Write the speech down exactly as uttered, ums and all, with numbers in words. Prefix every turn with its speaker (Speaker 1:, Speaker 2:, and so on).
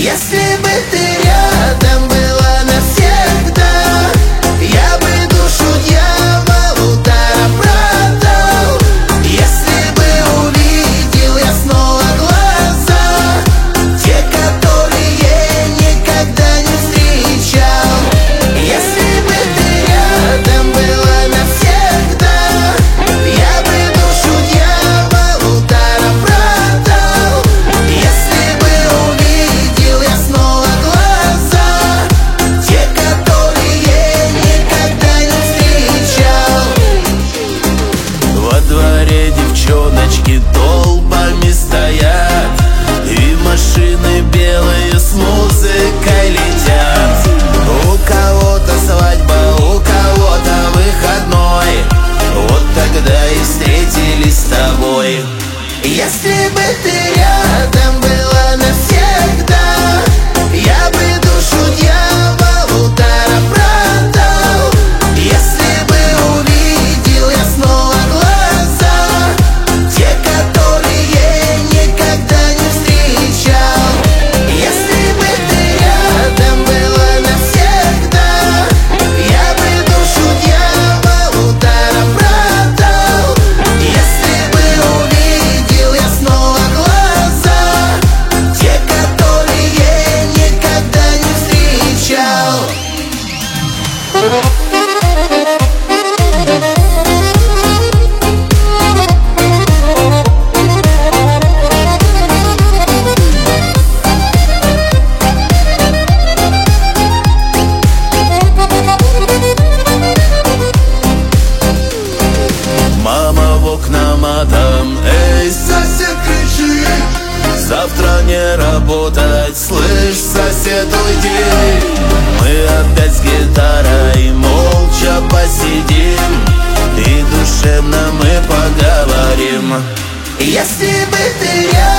Speaker 1: Если бы ты рядом была навсегда, я бы душу дьяволу даром продал. Если бы увидел я снова глаза, те, которые никогда не встречал. Если бы ты рядом была навсегда, я бы душу дьяволу даром продал. Если бы увидел я снова глаза, те, которые никогда не встречал.
Speaker 2: Во дворе девчоночки толпами стоят, и машины белые с музыкой летят. У кого-то свадьба, у кого-то выходной, вот тогда и встретились с тобой.
Speaker 1: Если бы ты рядом была навсегда, я бы душу дьяволу даром продал. Если бы увидел я снова глаза, те, которые никогда не встречал. Если бы ты рядом была навсегда, я бы душу дьяволу даром продал. Если бы увидел я снова глаза, те, которые никогда не встречал.
Speaker 2: Мама в окна матом: эй, сосед, кричи, завтра не работать, слышь, сосед, уйди. Мы опять с гитарой молча посидим, и душевно мы поговорим.
Speaker 1: Если бы ты рядом